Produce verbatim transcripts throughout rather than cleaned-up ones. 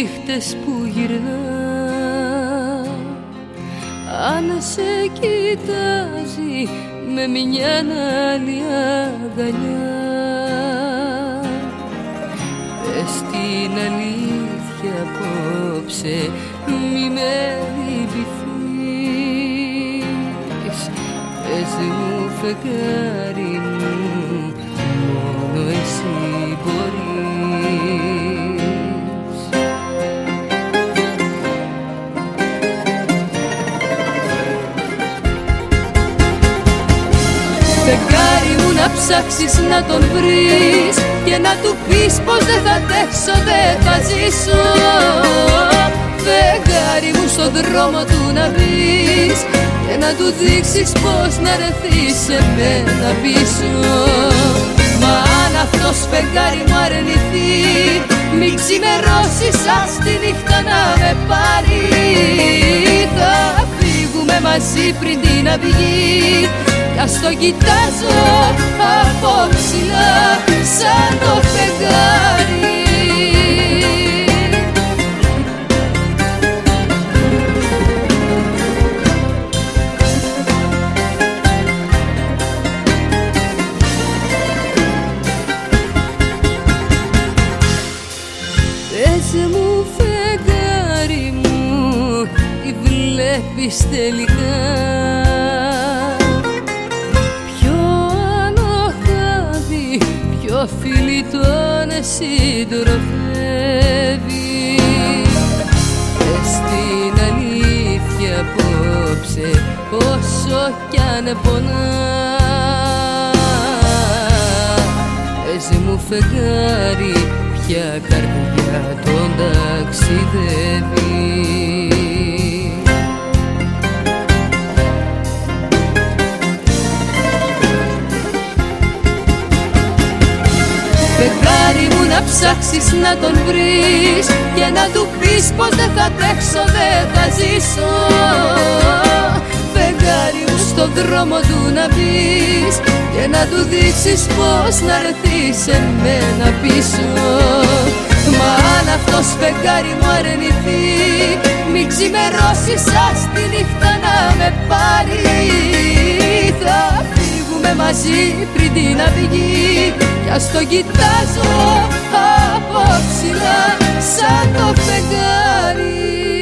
νύχτες που γυρνά, αν σε κοιτάζει με μια άλλη αγκαλιά, πες την αλήθεια απόψε, μη με λυπηθείς. Πες μου φεγγάρι μου, μόνο εσύ μπορείς. Φεγγάρι μου να ψάξεις να τον βρεις και να του πεις πως δεν θα αντέξω, δεν θα ζήσω. Φεγγάρι μου στον δρόμο του να μπεις και να του δείξεις πως να ρεθείς σε μένα πίσω. Μα αν αυτός φεγγάρι μου αρνηθεί, μην ξημερώσεις ας τη νύχτα να με πάρει. Θα φύγουμε μαζί πριν την αυγή κι ας το κοιτάζω από ψηλά σαν το φεγγάρι. Πες μου φεγγάρι μου, τι βλέπεις τελικά, ποιο άλλο χάδι, ποιο φίλι τον συντροφεύει. Πες την αλήθεια απόψε, όσο κι αν πονά. Πες μου φεγγάρι, ποια καρδιά τον ταξιδεύει. Φεγγάρι μου να ψάξεις να τον βρεις και να του πεις πως δεν θα τρέξω, δεν θα ζήσω. Φεγγάρι μου στον δρόμο του να μπεις και να του δείξεις πως να ρεθείς σε μένα πίσω. Μα αν αυτός φεγγάρι μου αρνηθεί, μην ξημερώσεις ας τη νύχτα να με πάρει. Θα φύγουμε μαζί πριν την αυγή κι ας το κοιτάζω από ψηλά σαν το φεγγάρι.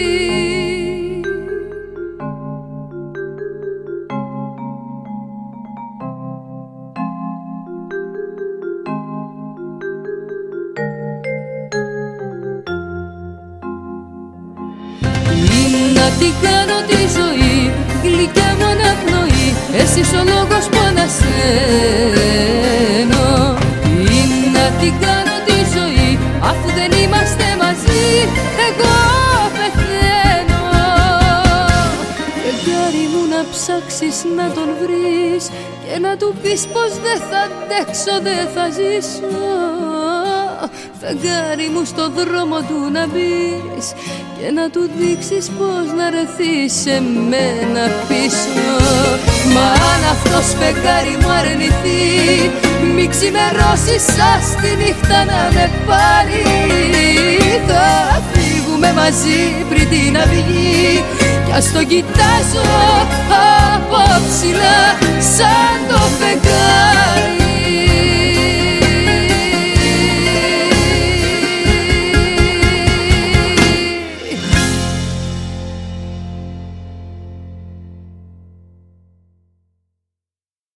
Να την κάνω τη ζωή, γλυκιά μου αναπνοή, εσύ ο λόγος που ανασένω. Ή να την κάνω τη ζωή, αφού δεν είμαστε μαζί, εγώ πεθαίνω. Φεγγάρι μου να ψάξεις να τον βρεις και να του πεις πως δεν θα αντέξω, δεν θα ζήσω. Φεγγάρι μου στον δρόμο του να μπεις και να του δείξεις πως να ρεθείς σε μένα πίσω. Μα αν αυτός φεγγάρι μου αρνηθεί, μην ξημερώσεις ας τη νύχτα να με πάρει. Θα φύγουμε μαζί πριν την αυγή κι ας το κοιτάζω από ψηλά σαν το φεγγάρι.